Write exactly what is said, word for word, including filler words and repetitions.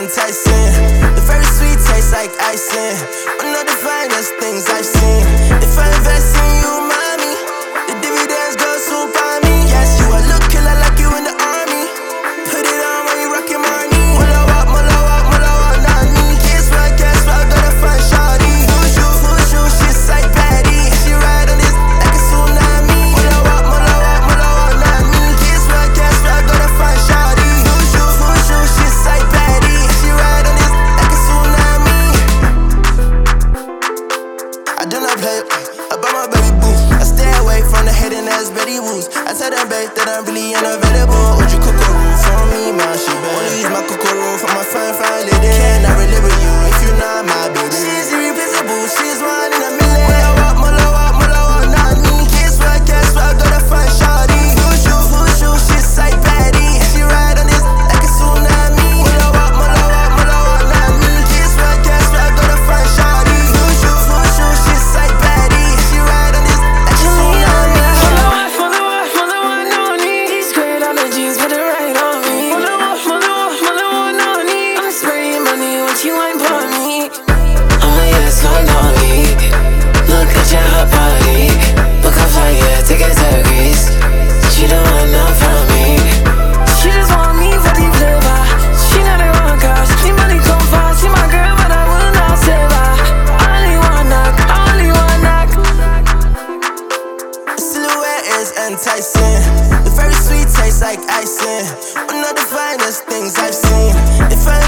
enticing. The very sweet taste like icing. One of the finest things I've seen. If I invest in you, mommy, the dividends go soon by me. Yes, you a look killer like you in the army. Put it on when you rockin' money. Mulla walk, mulla walk, mulla walk, not me. Guess what, guess what, I gotta find shawty. Fushu, fushu, she's like Patty. She ride on this like a tsunami. Mulla walk, mulla walk, mulla walk, not me. Guess what, guess what, I gotta find shawty. Fushu, fushu, she's like Patty. She ride on this like a tsunami. I do not play about my baby boo. I stay away from the hating ass Betty Woos. I tell them babe that I'm really unavailable. Would you cook a room for me, man? She bad. Wanna use my cook a room for my fine, fine lady. Can I relate with you if you're not my baby? She's irreplaceable, she's one in a million. Mulla walk, mulla walk, mulla walk, not me. Guess what, guess what, I gotta find shawty. Fushu, fushu, she's like Patty. She ride on this like a tsunami. Mulla walk, mulla walk, mulla walk, not me. Guess what, guess what, I gotta find shawty. Fushu, fushu, she's like Patty. She ride on this like a tsunami. You ain't put me. I'm a yes, like Nolly. Look at your hot body. Book a flight, yeah, tickets to Greece. She don't want none from me. She just want me for the flavor. She not a one cause me money come fast. She my girl, but I will not save her. I only one knock, I only one knock. The silhouette is enticing. The very sweet taste like icing. One of the finest things I've seen. If I